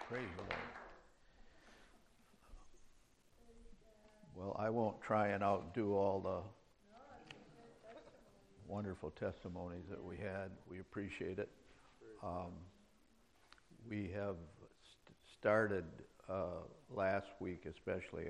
Praise the Lord. Well, I won't try and outdo all the wonderful testimonies that we had. We appreciate it. We have started last week, especially.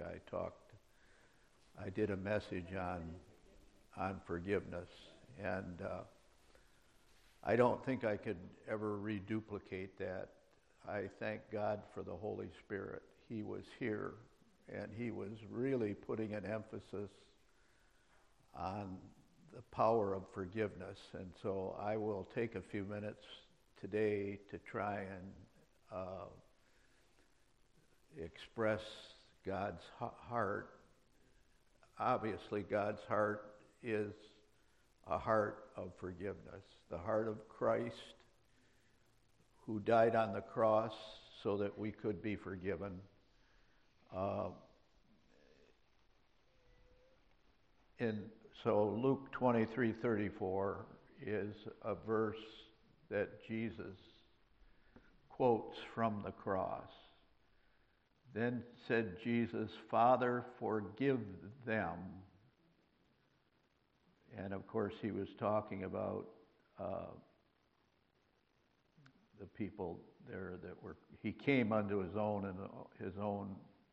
I did a message on forgiveness, and I don't think I could ever reduplicate that. I thank God for the Holy Spirit. He was here, and he was really putting an emphasis on the power of forgiveness. And so I will take a few minutes today to try and express God's heart. Obviously, God's heart is a heart of forgiveness, the heart of Christ, who died on the cross so that we could be forgiven. So Luke 23:34 is a verse that Jesus quotes from the cross. Then said Jesus, "Father, forgive them." And of course, he was talking about the people there that were. He came unto his own, and his own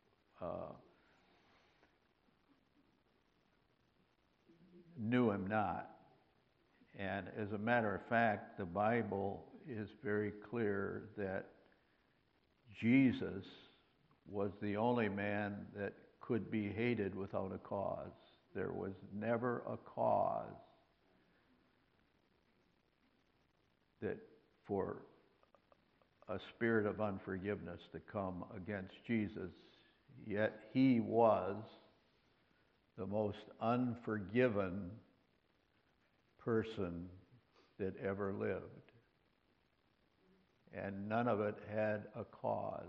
knew him not. And as a matter of fact, the Bible is very clear that Jesus was the only man that could be hated without a cause. There was never a cause that for a spirit of unforgiveness to come against Jesus, yet he was the most unforgiven person that ever lived. And none of it had a cause.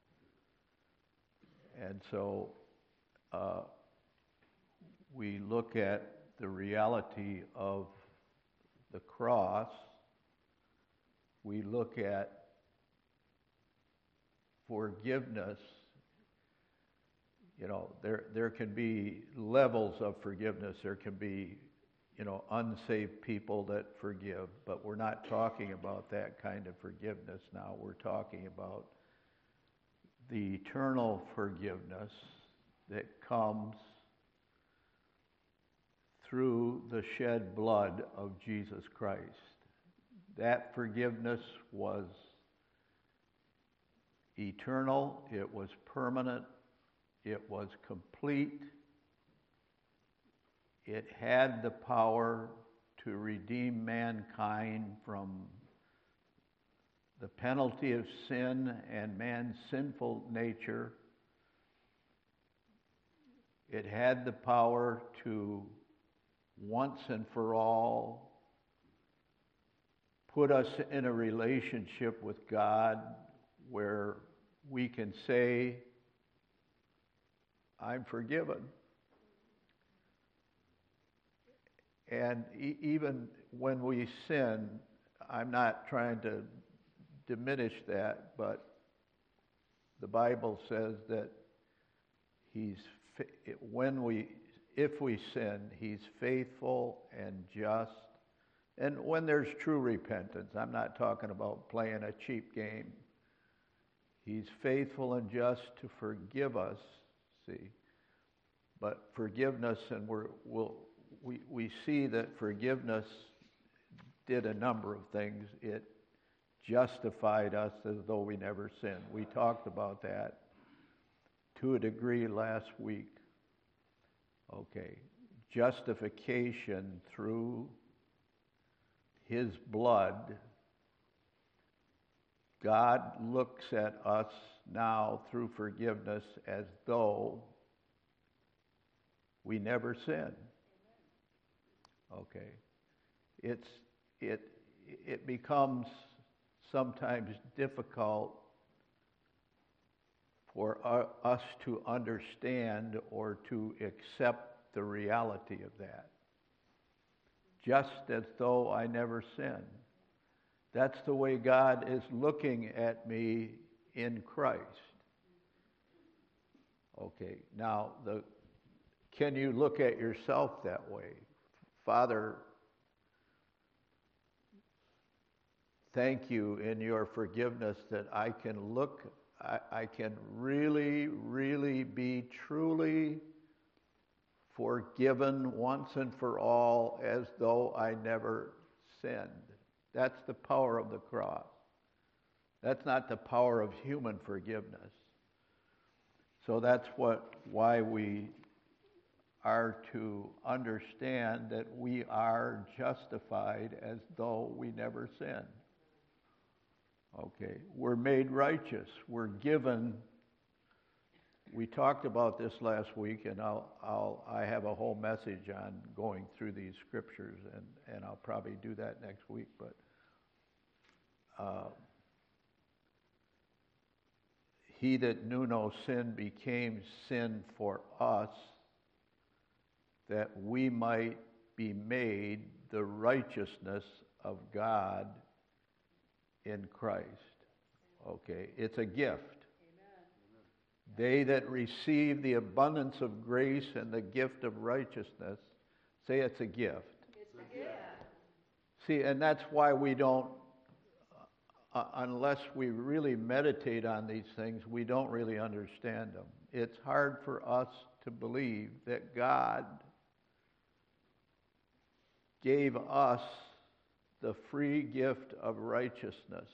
And so we look at the reality of the cross. We look at forgiveness. You know, there can be levels of forgiveness. There can be, unsaved people that forgive, but we're not talking about that kind of forgiveness now. We're talking about the eternal forgiveness that comes through the shed blood of Jesus Christ. That forgiveness was eternal, it was permanent, it was complete. It had the power to redeem mankind from the penalty of sin and man's sinful nature. It had the power to once and for all put us in a relationship with God where we can say, "I'm forgiven." And even when we sin, I'm not trying to diminish that, but the Bible says that if we sin, he's faithful and just. And when there's true repentance, I'm not talking about playing a cheap game. He's faithful and just to forgive us, see. But forgiveness, and we see that forgiveness did a number of things. It justified us as though we never sinned. We talked about that to a degree last week. Okay. Justification through his blood. God looks at us now through forgiveness as though we never sinned. Okay. It becomes sometimes difficult for us to understand or to accept the reality of that. Just as though I never sinned. That's the way God is looking at me in Christ. Okay, now can you look at yourself that way? Father, thank you in your forgiveness that I can really, really be truly forgiven once and for all as though I never sinned. That's the power of the cross. That's not the power of human forgiveness. So that's why we are to understand that we are justified as though we never sinned. Okay, we're made righteous. We're given. We talked about this last week, and I have a whole message on going through these scriptures, and I'll probably do that next week. But he that knew no sin became sin for us, that we might be made the righteousness of God in Christ. Okay, it's a gift. Amen. They that receive the abundance of grace and the gift of righteousness, say it's a gift. It's a gift. See, and that's why we don't, unless we really meditate on these things, we don't really understand them. It's hard for us to believe that God gave us the free gift of righteousness.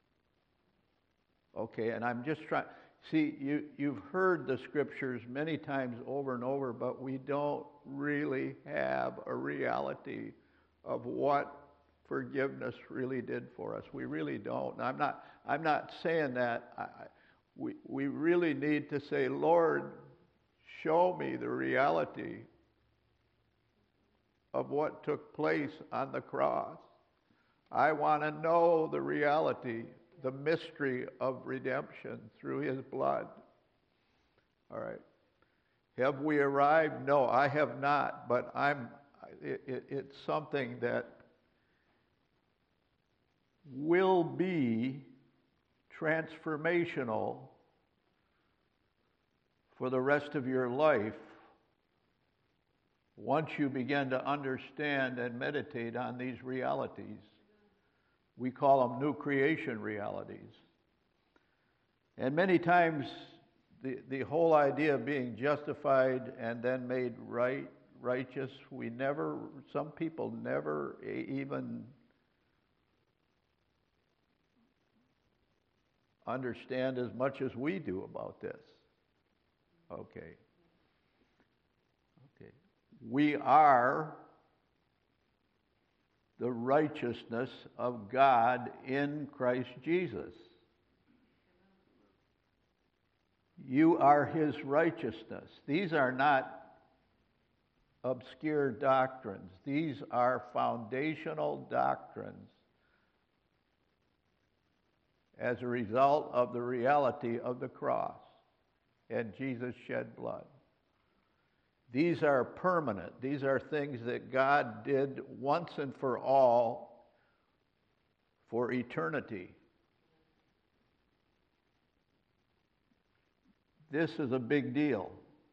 Okay, and I'm just trying. See, you've heard the scriptures many times over and over, but we don't really have a reality of what forgiveness really did for us. We really don't. And I'm not saying that. We really need to say, Lord, show me the reality of what took place on the cross. I want to know the reality, the mystery of redemption through his blood. All right. Have we arrived? No, I have not, but it's something that will be transformational for the rest of your life once you begin to understand and meditate on these realities. We call them new creation realities. And many times the whole idea of being justified and then made righteous, some people never even understand as much as we do about this. Okay. We are the righteousness of God in Christ Jesus. You are his righteousness. These are not obscure doctrines. These are foundational doctrines as a result of the reality of the cross and Jesus shed blood. These are permanent. These are things that God did once and for all for eternity. This is a big deal.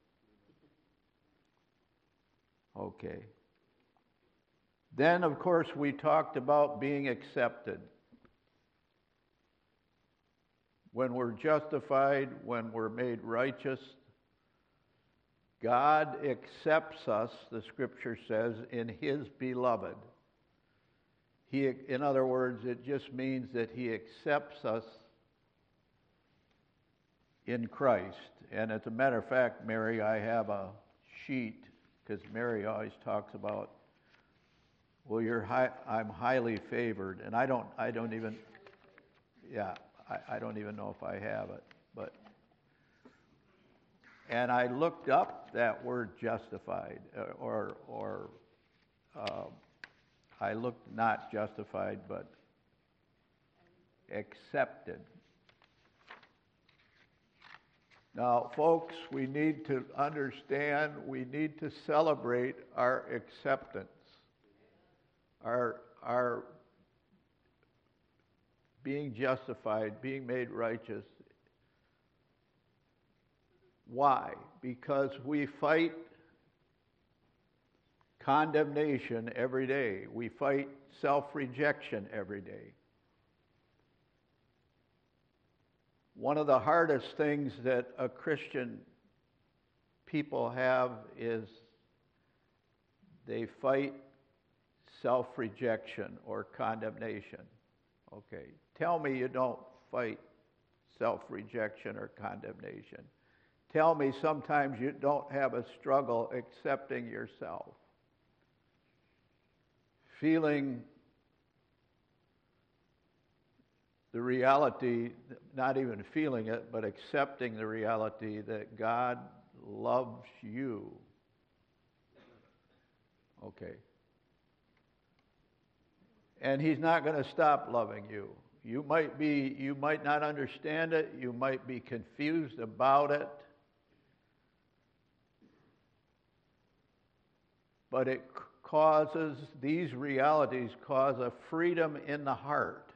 Okay. Then, of course, we talked about being accepted. When we're justified, when we're made righteous, God accepts us, the scripture says, in his beloved. In other words, it just means that he accepts us in Christ. And as a matter of fact, Mary, I have a sheet, because Mary always talks about, well, I'm highly favored, and I don't even know if I have it, but. And I looked up that word justified, I looked not justified, but accepted. Now, folks, we need to understand, we need to celebrate our acceptance, our being justified, being made righteous Why? Because we fight condemnation every day. We fight self-rejection every day. One of the hardest things that a Christian people have is they fight self-rejection or condemnation. Okay, tell me you don't fight self-rejection or condemnation. Tell me sometimes you don't have a struggle accepting yourself. Feeling the reality, not even feeling it, but accepting the reality that God loves you. Okay. And He's not going to stop loving you. You might not understand it, you might be confused about it, but these realities cause a freedom in the heart.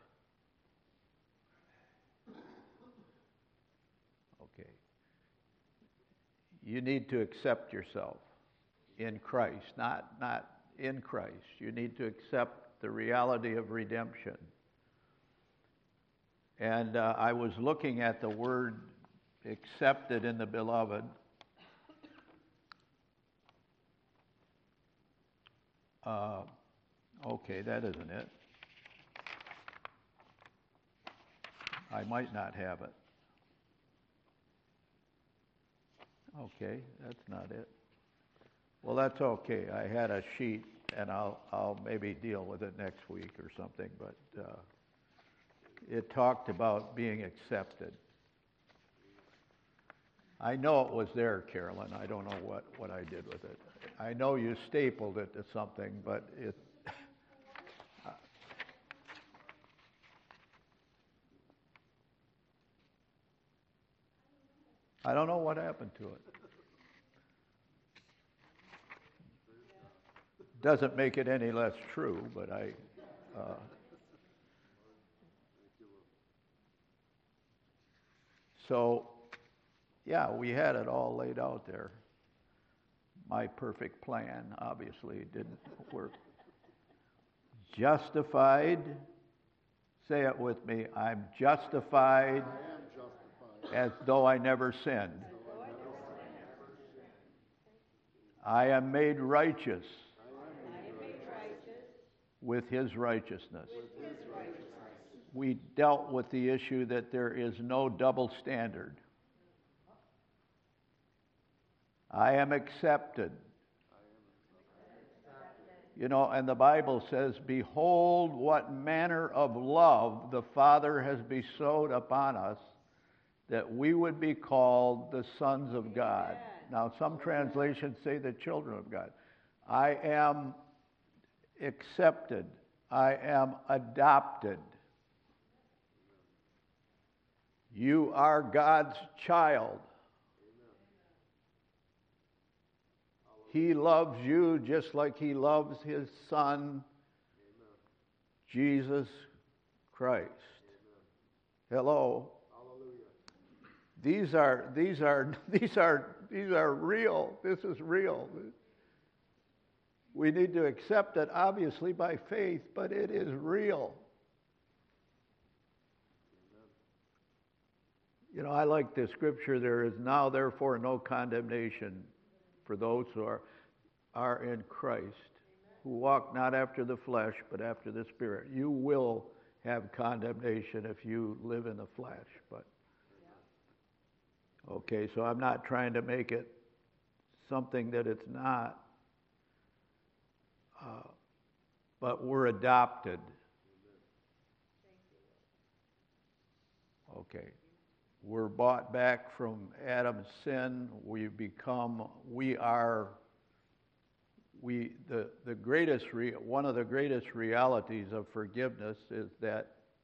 Okay. You need to accept yourself in Christ, not in Christ. You need to accept the reality of redemption. And I was looking at the word accepted in the beloved. Okay, that isn't it. I might not have it. Okay, that's not it. Well, that's okay. I had a sheet, and I'll maybe deal with it next week or something, but it talked about being accepted. I know it was there, Carolyn. I don't know what I did with it. I know you stapled it to something, but it... I don't know what happened to it. Doesn't make it any less true, but so, yeah, we had it all laid out there. My perfect plan, obviously, didn't work. Justified. Say it with me. I'm justified as though I never sinned. I am made righteous with His righteousness. We dealt with the issue that there is no double standard. I am accepted. You know, and the Bible says, behold what manner of love the Father has bestowed upon us, that we would be called the sons of God. Now, some translations say the children of God. I am accepted. I am adopted. You are God's child. He loves you just like He loves His Son, Jesus Christ. Hello. These are real. This is real. We need to accept it, obviously, by faith, but it is real. You know, I like the scripture, there is now therefore no condemnation for those who are in Christ, who walk not after the flesh, but after the Spirit. You will have condemnation if you live in the flesh, but okay, so I'm not trying to make it something that it's not, but we're adopted. Okay. We're bought back from Adam's sin. The greatest, one of the greatest realities of forgiveness is that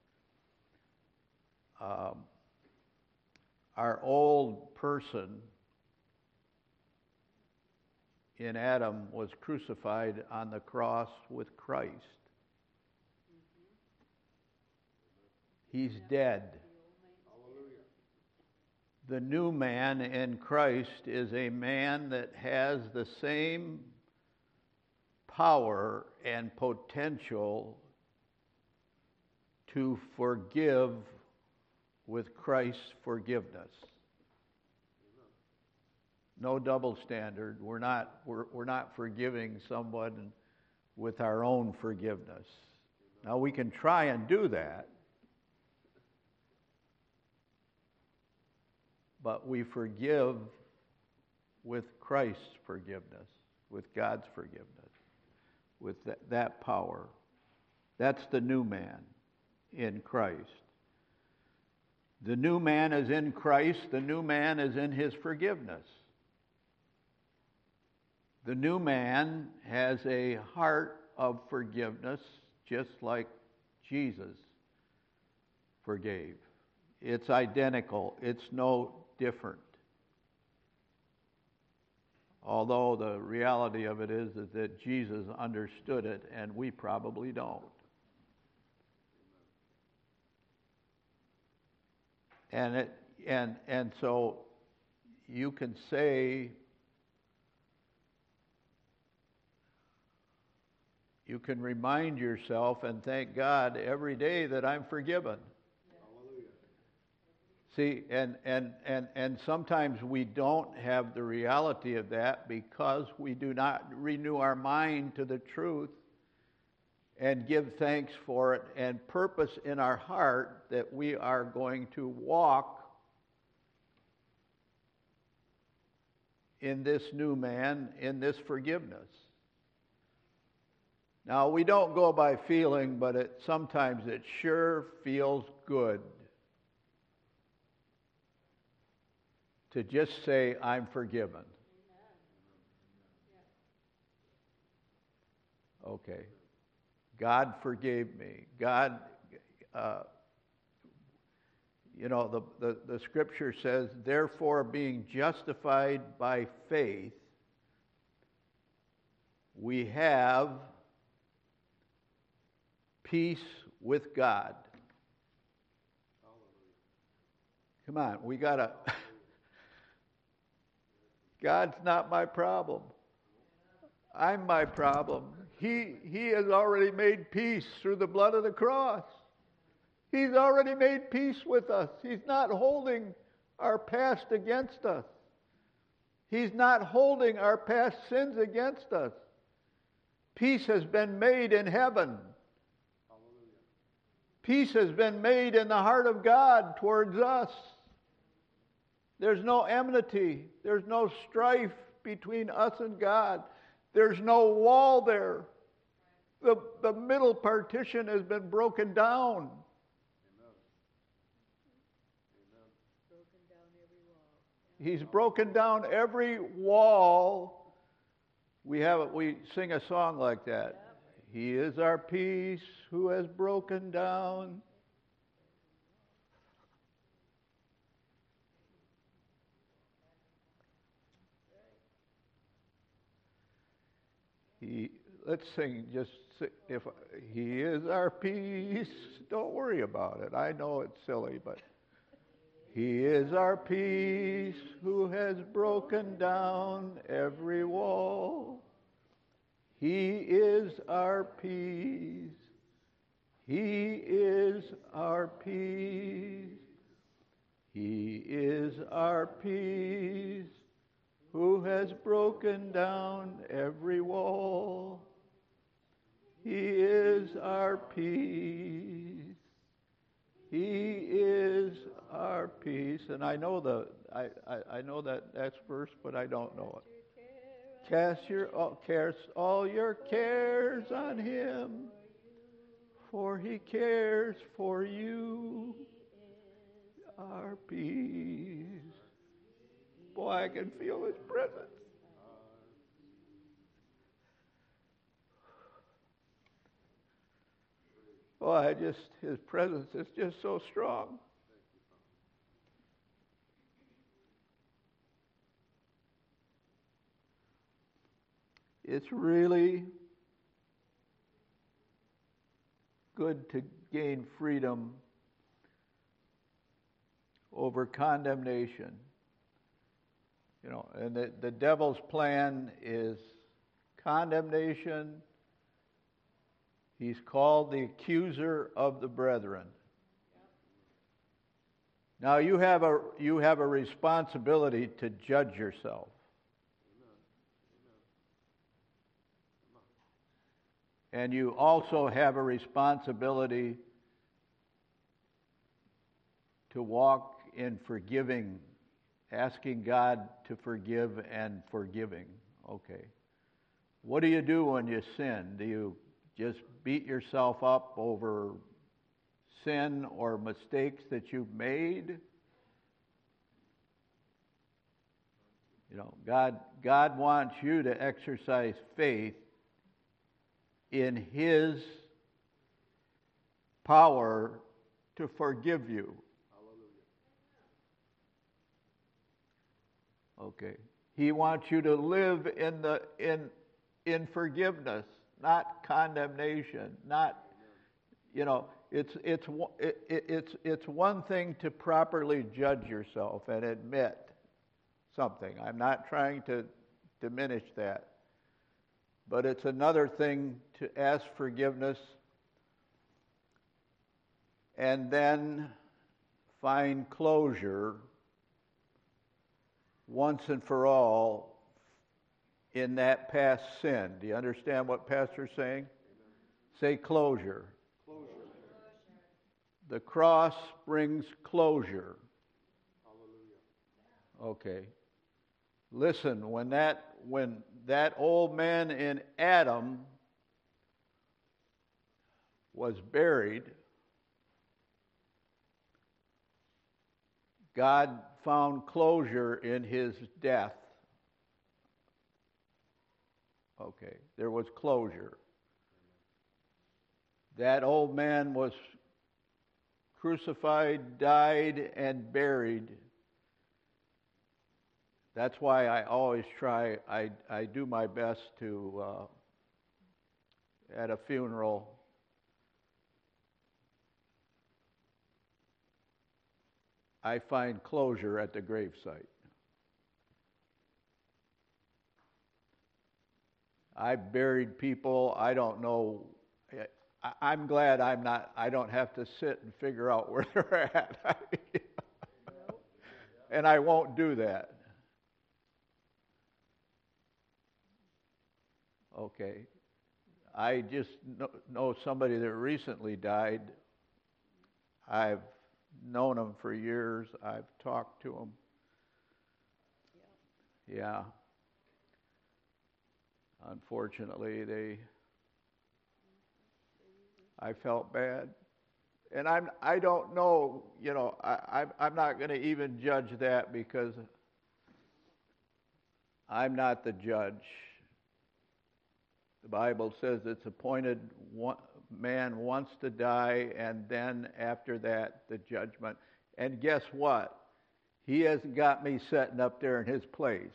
our old person in Adam was crucified on the cross with Christ. He's dead. The new man in Christ is a man that has the same power and potential to forgive with Christ's forgiveness. No double standard. We're not forgiving someone with our own forgiveness. Now we can try and do that, but we forgive with Christ's forgiveness, with God's forgiveness, with that power. That's the new man in Christ. The new man is in Christ. The new man is in his forgiveness. The new man has a heart of forgiveness, just like Jesus forgave. It's identical. It's no different. Although the reality of it is that Jesus understood it, and we probably don't. And so you can say, you can remind yourself and thank God every day that I'm forgiven. See, and sometimes we don't have the reality of that because we do not renew our mind to the truth and give thanks for it and purpose in our heart that we are going to walk in this new man, in this forgiveness. Now, we don't go by feeling, but sometimes it sure feels good to just say, I'm forgiven. Okay. God forgave me. God, the scripture says, therefore, being justified by faith, we have peace with God. Come on, we gotta. God's not my problem. I'm my problem. He has already made peace through the blood of the cross. He's already made peace with us. He's not holding our past against us. He's not holding our past sins against us. Peace has been made in heaven. Peace has been made in the heart of God towards us. There's no enmity. There's no strife between us and God. There's no wall there. The middle partition has been broken down. He's broken down every wall. We sing a song like that. He is our peace who has broken down. Let's sing if He is our peace. Don't worry about it. I know it's silly, but He is our peace who has broken down every wall. He is our peace. He is our peace. He is our peace who has broken down every wall. He is our peace. He is our peace. And I know I know that next verse, but I don't know it. Cast all your cares on Him, for He cares for you. Our peace. Boy, I can feel His presence. Boy, His presence is just so strong. It's really good to gain freedom over condemnation. You know, and the devil's plan is condemnation. He's called the accuser of the brethren. Now you have a responsibility to judge yourself. And you also have a responsibility to walk in forgiving, asking God to forgive and forgiving. Okay. What do you do when you sin? Do you just beat yourself up over sin or mistakes that you've made? You know, God wants you to exercise faith in His power to forgive you. Okay. He wants you to live in forgiveness, not condemnation, not, you know, it's one thing to properly judge yourself and admit something. I'm not trying to diminish that. But it's another thing to ask forgiveness and then find closure once and for all in that past sin. Do you understand what Pastor's saying? Amen. Say closure. Closure. The cross brings closure. Hallelujah. Okay. Listen, when that old man in Adam was buried, God found closure in his death. Okay, there was closure. That old man was crucified, died, and buried. That's why I always try, I do my best to, at a funeral, I find closure at the gravesite. I've buried people, I don't know, I'm glad I don't have to sit and figure out where they're at. And I won't do that. Okay. I just know somebody that recently died. I've known him for years. I've talked to him. Yeah. Unfortunately, I felt bad. And I don't know, you know, I'm not going to even judge that because I'm not the judge. The Bible says it's appointed man wants to die, and then after that, the judgment. And guess what? He hasn't got me sitting up there in his place.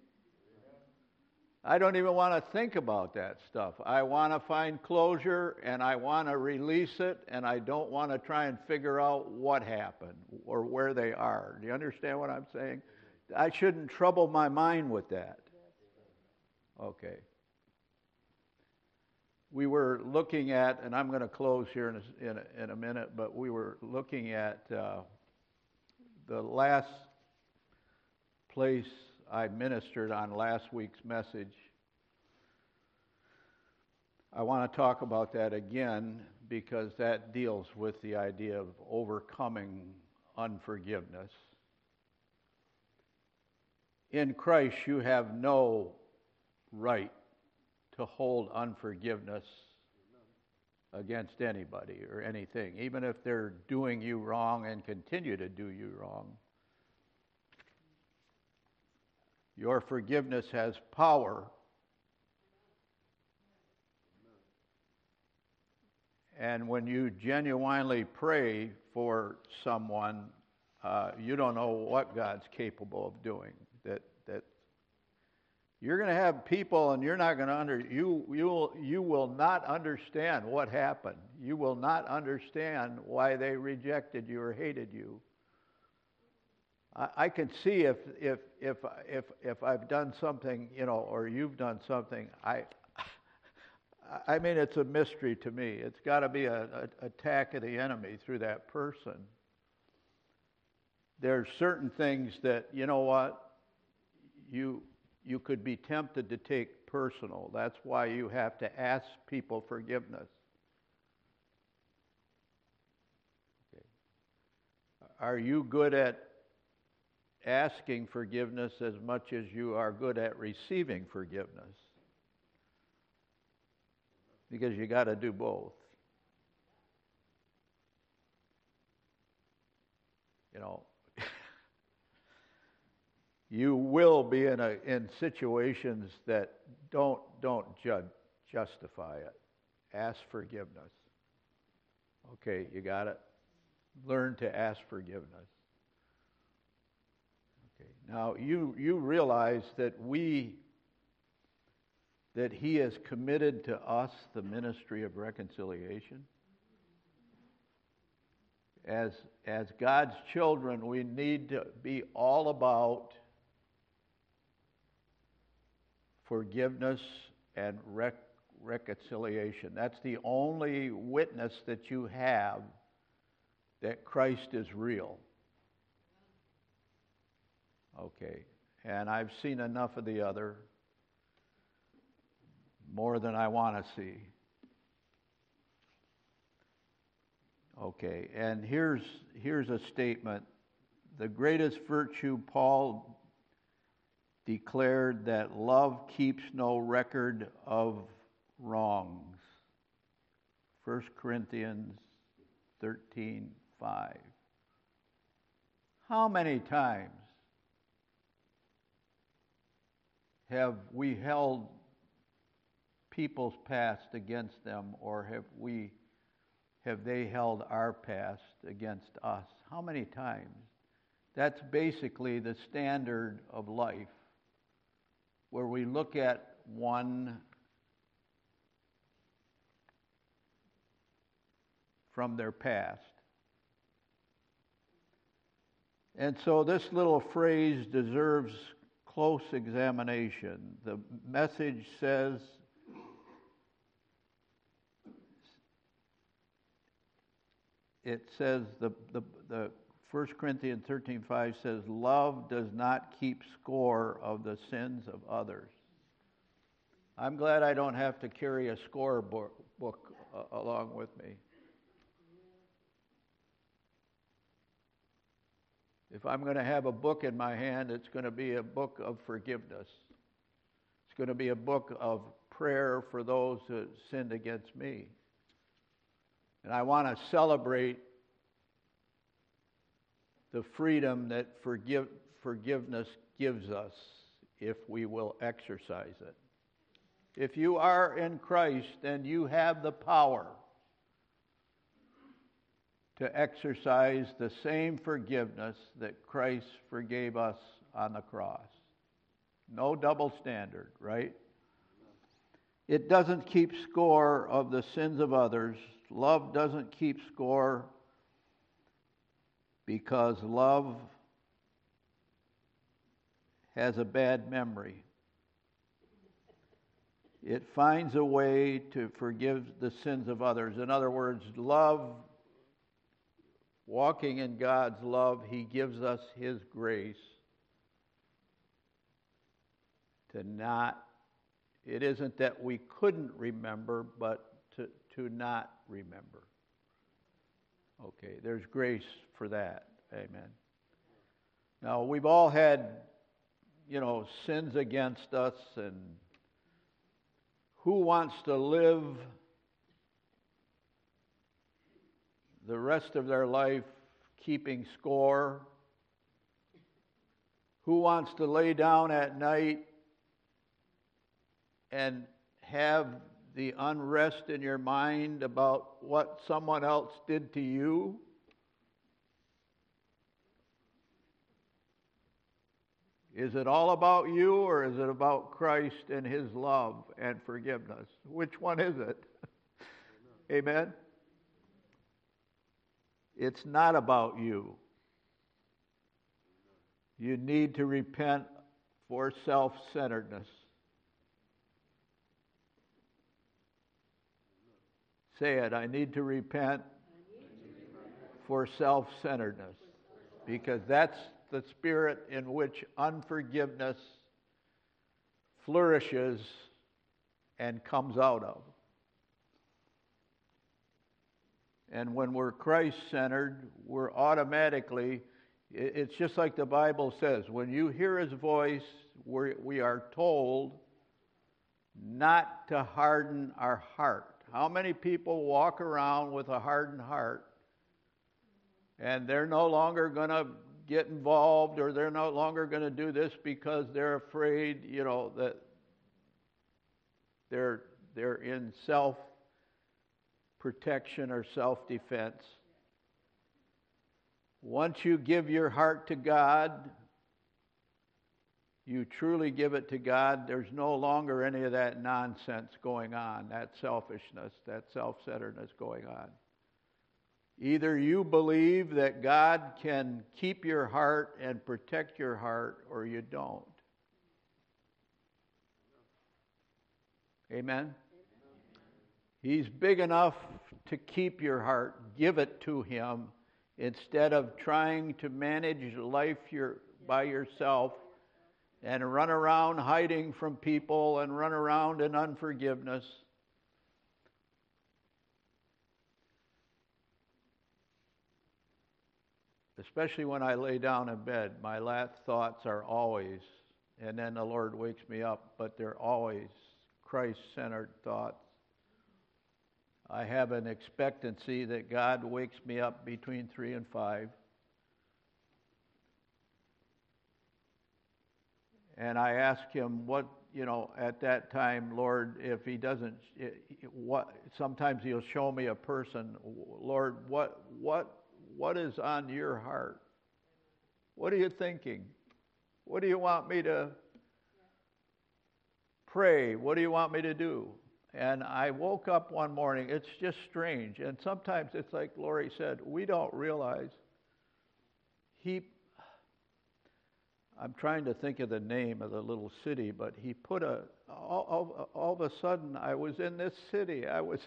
I don't even want to think about that stuff. I want to find closure, and I want to release it, and I don't want to try and figure out what happened or where they are. Do you understand what I'm saying? I shouldn't trouble my mind with that. Okay. We were looking at, and I'm going to close here in a minute, but we were looking at the last place I ministered on last week's message. I want to talk about that again because that deals with the idea of overcoming unforgiveness. In Christ, you have no right to hold unforgiveness against anybody or anything, even if they're doing you wrong and continue to do you wrong. Your forgiveness has power. And when you genuinely pray for someone, you don't know what God's capable of doing. That you're going to have people, and you're not going to you will not understand what happened. You will not understand why they rejected you or hated you. I can see if I've done something, or you've done something. I mean, it's a mystery to me. It's got to be an attack of the enemy through that person. There's certain things that, you could be tempted to take personal. That's why you have to ask people forgiveness. Okay. Are you good at asking forgiveness as much as you are good at receiving forgiveness? Because you got to do both. You will be in situations that don't justify it. Ask forgiveness. Okay, you got it? Learn to ask forgiveness. Okay. Now you realize that He has committed to us the ministry of reconciliation. As God's children, we need to be all about forgiveness and reconciliation. That's the only witness that you have that Christ is real. Okay, and I've seen enough of the other, more than I want to see. Okay, and here's a statement. The greatest virtue, Paul declared, that love keeps no record of wrongs. 1 Corinthians 13:5. How many times have we held people's past against them, or have they held our past against us? How many times? That's basically the standard of life, where we look at one from their past. And so this little phrase deserves close examination. The Message says, the 1 Corinthians 13:5 says, love does not keep score of the sins of others. I'm glad I don't have to carry a score book along with me. If I'm going to have a book in my hand, it's going to be a book of forgiveness. It's going to be a book of prayer for those who sinned against me. And I want to celebrate the freedom that forgiveness gives us if we will exercise it. If you are in Christ, then you have the power to exercise the same forgiveness that Christ forgave us on the cross. No double standard, right? It doesn't keep score of the sins of others. Love doesn't keep score because love has a bad memory. It finds a way to forgive the sins of others. In other words, love, walking in God's love, He gives us His grace to not, it isn't that we couldn't remember, but to not remember. Okay, there's grace for that. Amen. Now, we've all had, sins against us, and who wants to live the rest of their life keeping score? Who wants to lay down at night and have the unrest in your mind about what someone else did to you? Is it all about you, or is it about Christ and His love and forgiveness? Which one is it? Amen? It's not about you. You need to repent for self-centeredness. Say it, I need to repent for self-centeredness. Because that's the spirit in which unforgiveness flourishes and comes out of. And when we're Christ-centered, we're automatically, it's just like the Bible says, when you hear His voice, we are told not to harden our heart. How many people walk around with a hardened heart and they're no longer going to get involved, or they're no longer going to do this because they're afraid, that they're in self-protection or self-defense. Once you give your heart to God, you truly give it to God, there's no longer any of that nonsense going on, that selfishness, that self-centeredness going on. Either you believe that God can keep your heart and protect your heart, or you don't. Amen? He's big enough to keep your heart. Give it to Him instead of trying to manage life by yourself and run around hiding from people and run around in unforgiveness. Especially when I lay down in bed, my last thoughts are always, and then the Lord wakes me up, but they're always Christ-centered thoughts. I have an expectancy that God wakes me up between 3 and 5. And I ask Him at that time, Lord, if He doesn't, sometimes He'll show me a person, Lord, what is on your heart? What are you thinking? What do you want me to pray? What do you want me to do? And I woke up one morning, it's just strange. And sometimes it's like Lori said, we don't realize I'm trying to think of the name of the little city, but He put all of a sudden I was in this city. I was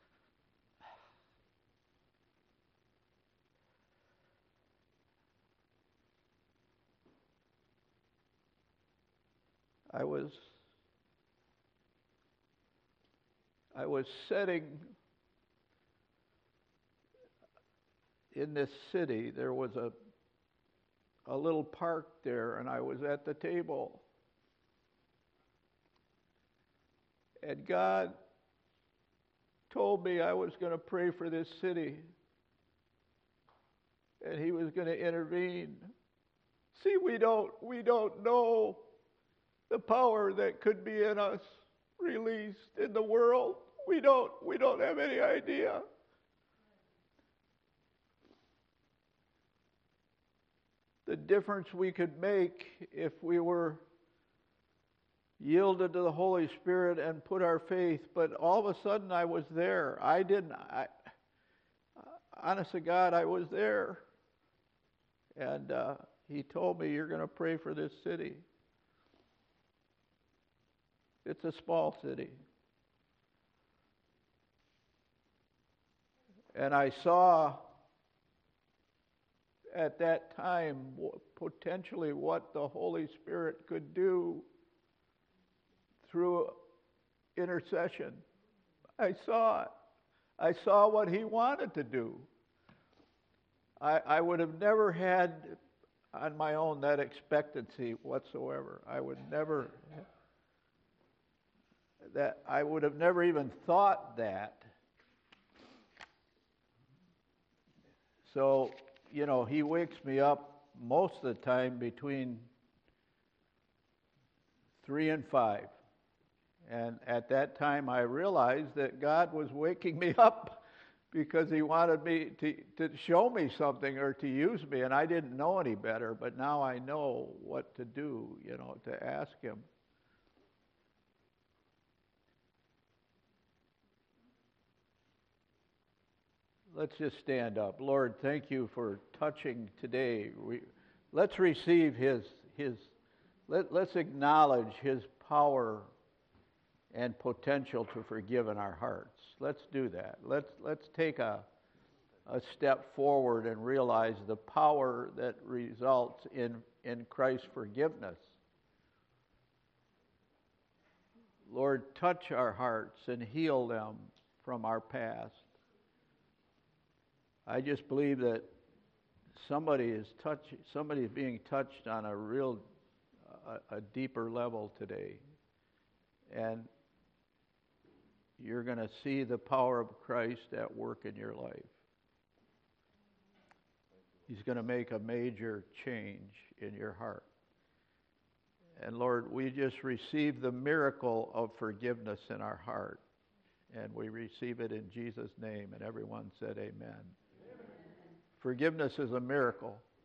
sitting in this city. There was a little park there, and I was at the table. And God told me I was going to pray for this city, and He was going to intervene. See, we don't know the power that could be in us released in the world. We don't have any idea. The difference we could make if we were yielded to the Holy Spirit and put our faith. But all of a sudden I was there. Honest to God, I was there. And He told me, you're going to pray for this city. It's a small city. And I saw at that time potentially what the Holy Spirit could do through intercession. I saw it. I saw what He wanted to do. I would have never had on my own that expectancy whatsoever. I would have never even thought that. So, He wakes me up most of the time between 3 and 5. And at that time I realized that God was waking me up because He wanted me to show me something or to use me. And I didn't know any better, but now I know what to do, to ask Him. Let's just stand up. Lord, thank You for touching today. let's receive let's acknowledge His power and potential to forgive in our hearts. Let's do that. Let's take a step forward and realize the power that results in Christ's forgiveness. Lord, touch our hearts and heal them from our past. I just believe that somebody is being touched on a deeper level today. And you're going to see the power of Christ at work in your life. He's going to make a major change in your heart. And Lord, we just receive the miracle of forgiveness in our heart. And we receive it in Jesus' name. And everyone said amen. Forgiveness is a miracle.